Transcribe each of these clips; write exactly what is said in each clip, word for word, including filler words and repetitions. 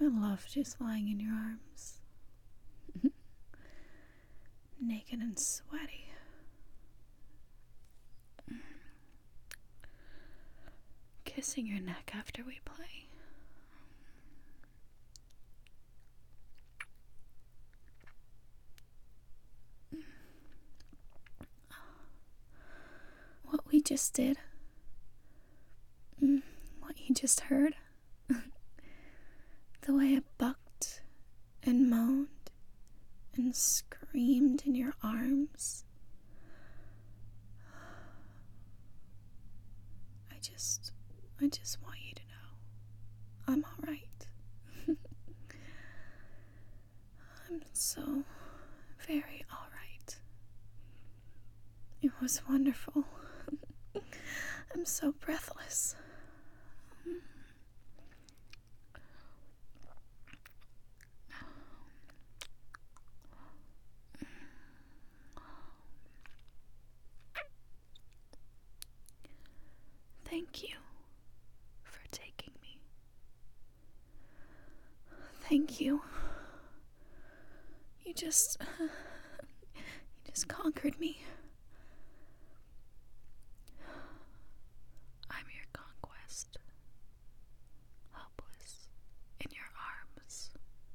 love just lying in your arms. Naked and sweaty. Kissing your neck after we play. What we just did. What you just heard. The way I bucked and moaned and screamed in your arms. I just, I just want you to know I'm alright. I'm so very alright. It was wonderful. I'm so breathless. Thank you for taking me. Thank you. You just... you just conquered me. I'm your conquest. Helpless in your arms.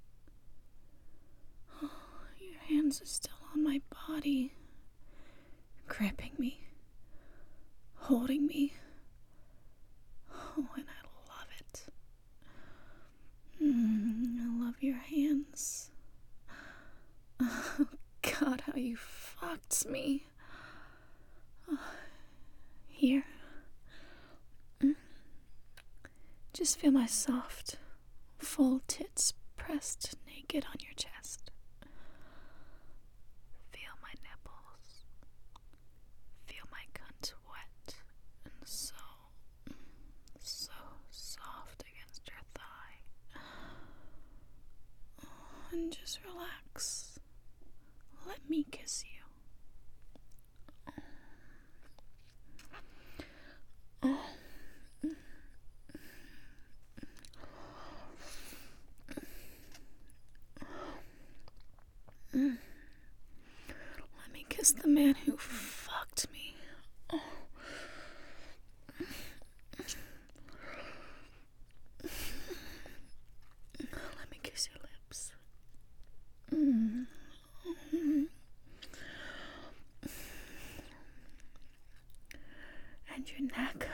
Oh, your hands are still on my body. Gripping me. Holding me. Oh, and I love it. Mm, I love your hands. Oh, God, how you fucked me. Oh, here. Mm. Just feel my soft, full tits pressed naked on your chest. Feel my nipples. Feel my cunt wet and so so soft against your thigh. Oh, and just relax. Let me kiss you. Oh. Mm. Let me kiss the man who fucked me. Oh. Let me kiss your lips. Mm. Mm. And your neck.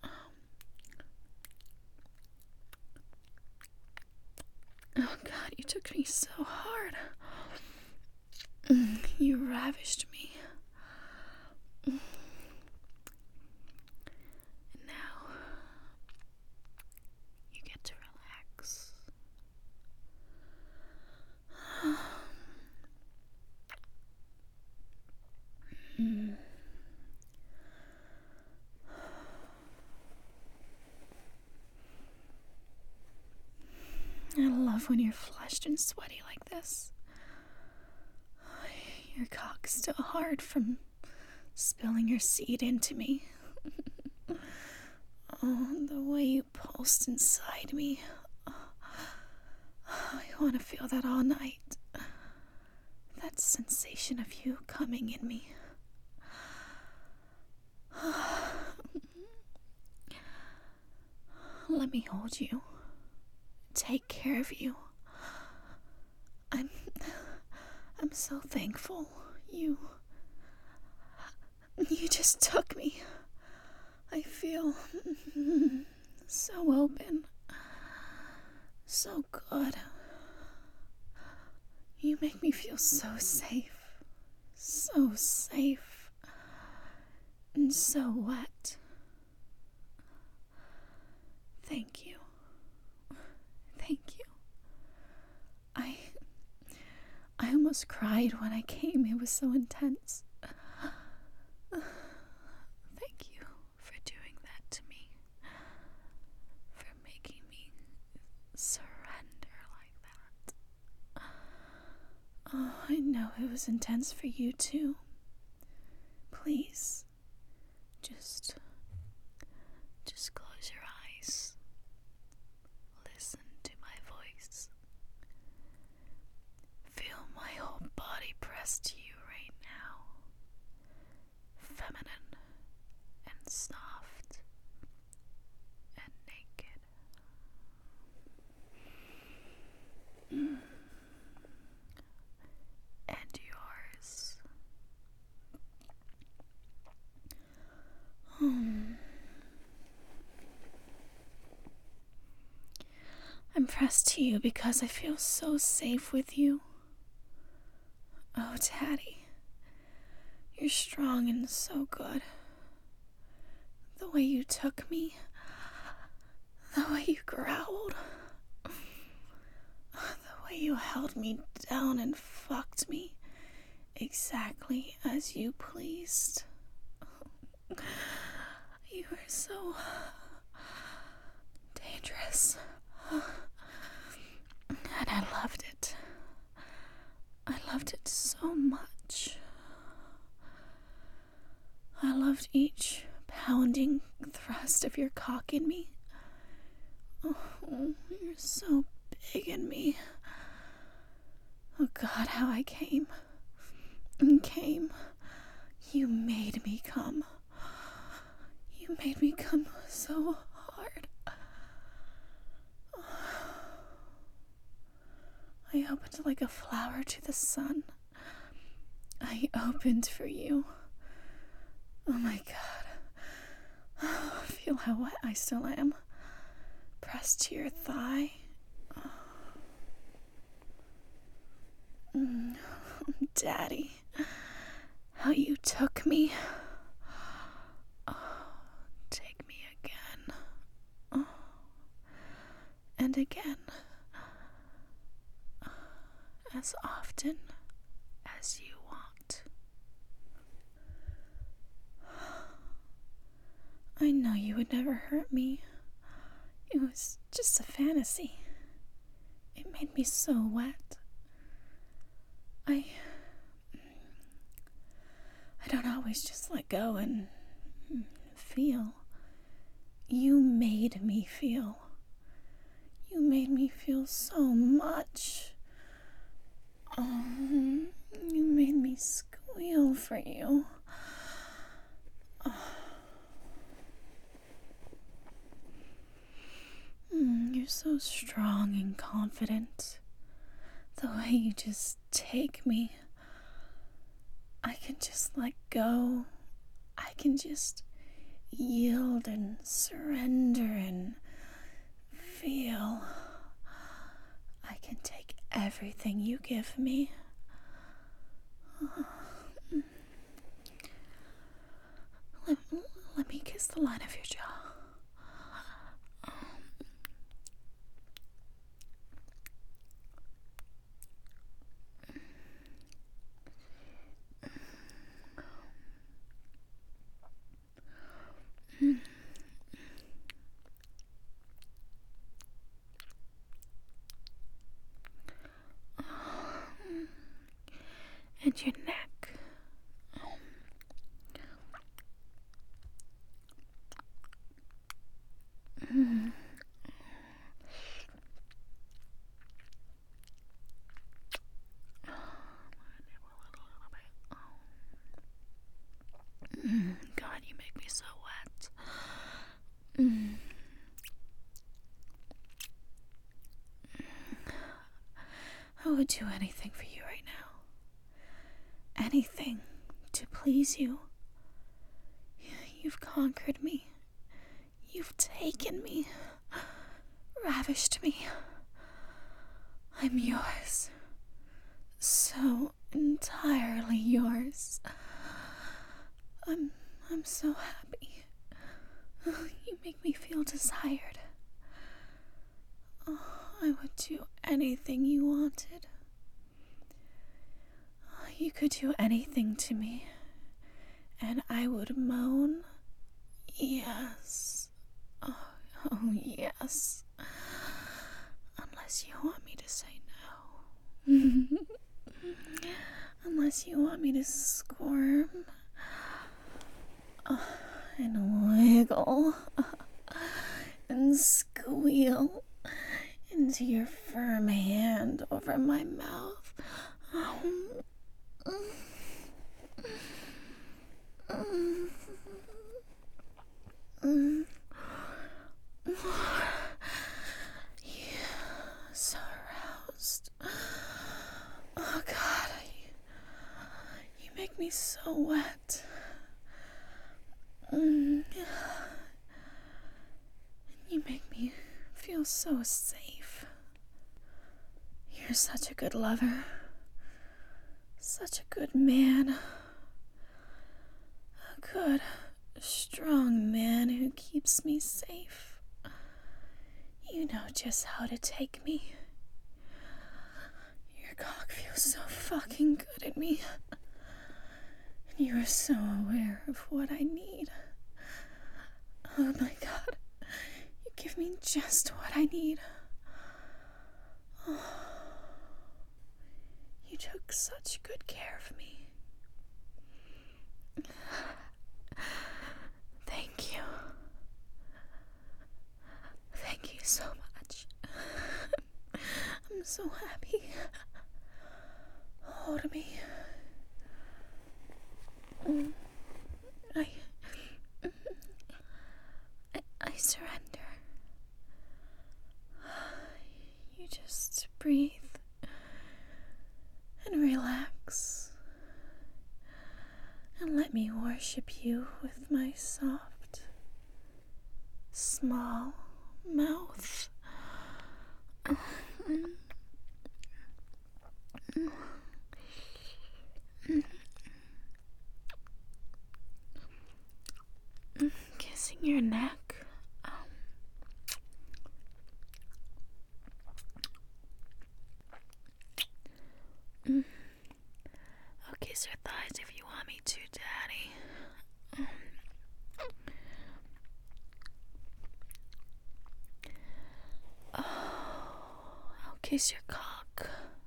Oh God, you took me so hard. Mm. You ravished me. Mm. And now you get to relax. Mm. I love when you're flushed and sweaty like this. Your cock's still hard from spilling your seed into me. Oh, the way you pulsed inside me. Oh, I want to feel that all night. That sensation of you coming in me. Let me hold you. Take care of you. I'm... I'm so thankful. You... You just took me. I feel so open. So good. You make me feel so safe. So safe. And so wet. Thank you. Thank you. I... I almost cried when I came. It was so intense. Thank you for doing that to me. For making me surrender like that. Oh, I know it was intense for you too. Please, just, just close your eyes. Listen to my voice. pressed to you right now. Feminine and soft and naked. Mm. And yours. Hmm. I'm pressed to you because I feel so safe with you. Oh, Daddy, you're strong and so good. The way you took me, the way you growled, the way you held me down and fucked me exactly as you pleased. You were so dangerous. And I loved it. I loved it so much. I loved each pounding thrust of your cock in me. Oh, you're so big in me. Oh God, how I came. And came. You made me come. You made me come so hard. I opened like a flower to the sun. I opened for you. Oh my God. Oh, feel how wet I still am. Pressed to your thigh. Oh. Mm. Daddy, how you took me. Oh, take me again. Oh. And again. As often as you want. I know you would never hurt me. It was just a fantasy. It made me so wet. I... I don't always just let go and feel. You made me feel. You made me feel so much. Oh, you made me squeal for you. Oh. Mm, you're so strong and confident. The way you just take me. I can just let go. I can just yield and surrender and feel. I can take everything you give me. Let, let me kiss the line of your jaw. And your neck. Mm. Mm. God, you make me so wet. Mm. I would do anything for you right now. Anything to please you. You've conquered me. You've taken me. Ravished me. I'm yours. So entirely yours. I'm I'm so happy. You make me feel desired. Oh, I would do anything you wanted. You could do anything to me, and I would moan, yes. Oh, oh yes. Unless you want me to say no. Unless you want me to squirm uh, and wiggle and squeal into your firm hand over my mouth. Oh, So aroused. Oh God, you, you make me so wet. Mm. You make me feel so safe. You're such a good lover. Such a good man. A good, strong man who keeps me safe. You know just how to take me. Your cock feels so fucking good at me. And you are so aware of what I need. Oh my God. You give me just what I need. Oh. You took such good care of me. Thank you. Thank you so much. I'm so happy. Hold me. I, I, I surrender. You just breathe and relax and let me worship you with my soft, small mouth. Kissing your neck. Um, I'll kiss your thighs if you want me to, Daddy. Oh, I'll kiss your cock.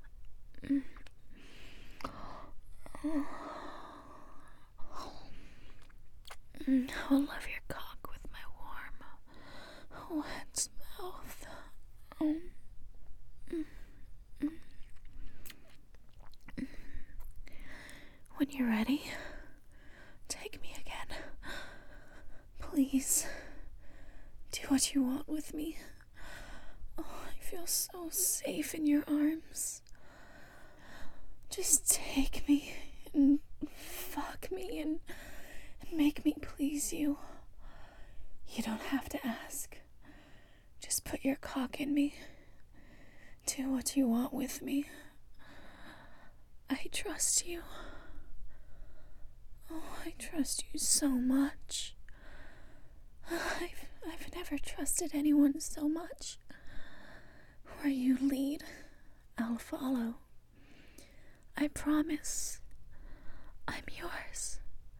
I'll love your cock with my warm, wet mouth. Um, when you're ready, take me again. Please, do what you want with me. Oh, I feel so safe in your arms. Just take me and fuck me and, and make me please you. You don't have to ask. Just put your cock in me. Do what you want with me. I trust you. Oh, I trust you so much. I've, I've never trusted anyone so much. Where you lead, I'll follow. I promise. I'm yours.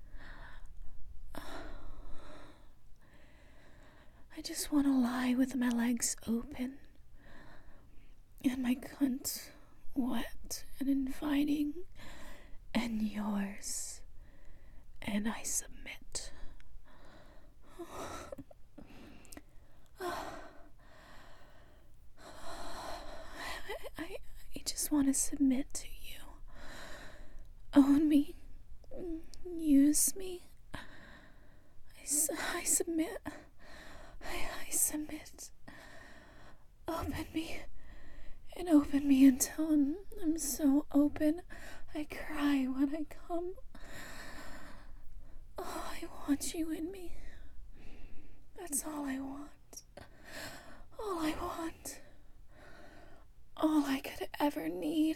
I just want to lie with my legs open and my cunt wet and inviting and yours, and I submit. I, I, I just want to submit to you. Own me. Use me. I, I submit. I, I submit. Open me. And open me until I'm, I'm so open I cry when I come. Oh, I want you in me. That's all I want. All I want. All I could ever need.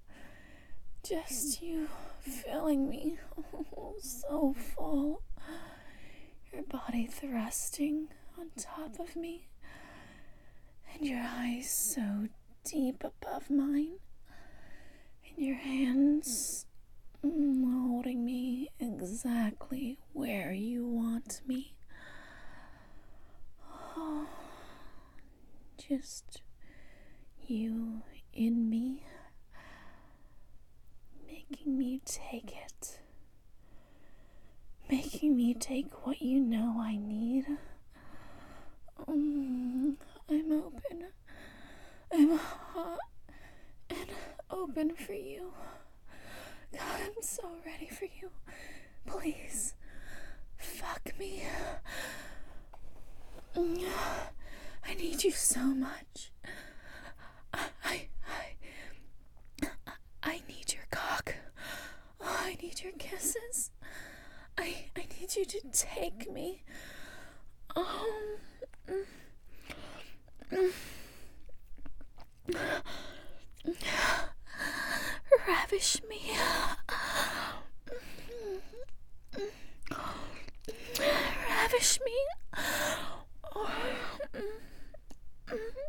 Just you filling me. Oh, so full. Your body thrusting on top of me. And your eyes so deep above mine. And your hands mm, holding me exactly where you want me. Oh, just you in me, making me take it, making me take what you know I need. Mm, I'm open. I'm hot and open for you. God, need you so much. I, I, I, I need your cock. Oh, I need your kisses. I, I need you to take me. Oh. Mm, mm. Ravish me. Ravish me. Oh.